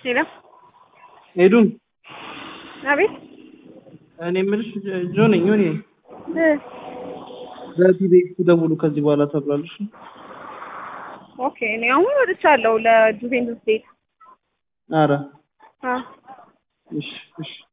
ሄሎ ሄዱ አቤት እኔ የምልሽ ጆ ነኝ እኔ ለቲቤክስ ደውሉ ከዚህ በኋላ ተብላለሽ። ኦኬ እኔ አሁን ወጥቻለሁ ለጁቬንቱስ ቤት። ኧረ አ እሺ እሺ